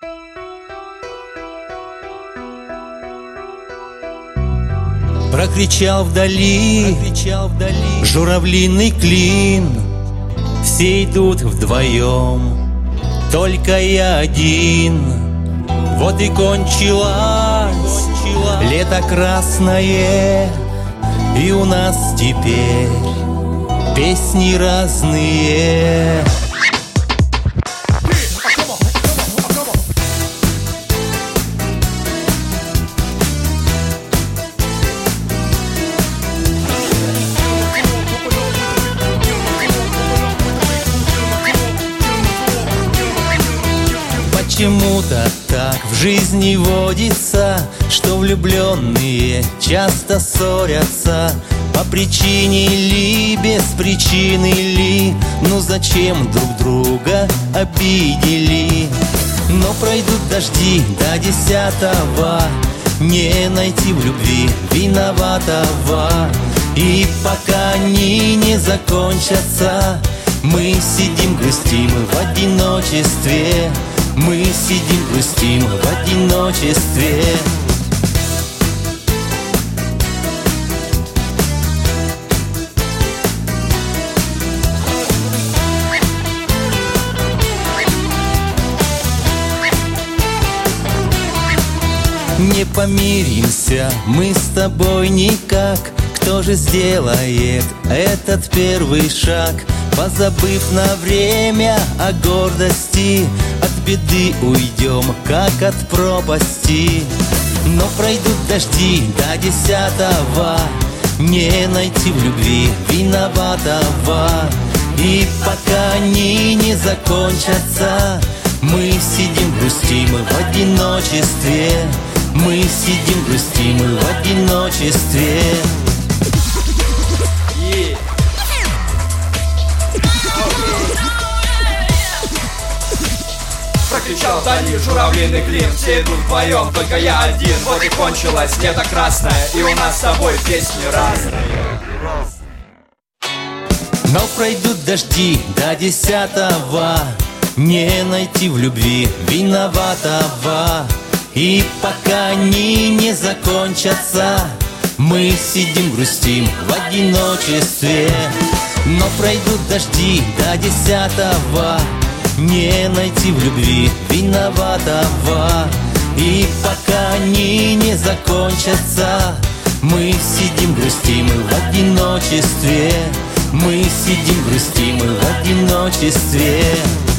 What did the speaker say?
Прокричал вдали журавлиный клин. Все идут вдвоем, только я один. Вот и кончилось лето красное, и у нас теперь песни разные. Почему-то так в жизни водится, что влюбленные часто ссорятся. По причине ли, без причины ли, ну зачем друг друга обидели? Но пройдут дожди до 10-го, не найти в любви виноватого. И пока они не закончатся, мы сидим, грустим в одиночестве. Мы сидим, грустим в одиночестве. Не помиримся мы с тобой никак. Кто же сделает этот первый шаг? Позабыв на время о гордости, от беды уйдем, как от пропасти. Но пройдут дожди до 10-го, не найти в любви виноватого. И пока они не закончатся, мы сидим, грустим в одиночестве. Мы сидим, грустим в одиночестве. Прокричал вдали журавлиный клин. Все идут вдвоем, только я один. Вот и кончилось лето красное, и у нас с тобой песни разные. Но пройдут дожди до 10-го, не найти в любви виноватого. И пока они не закончатся, мы сидим, грустим в одиночестве. Но пройдут дожди до 10-го, не найти в любви виноватого. И пока они не закончатся, мы сидим, грустим в одиночестве. Мы сидим, грустим в одиночестве.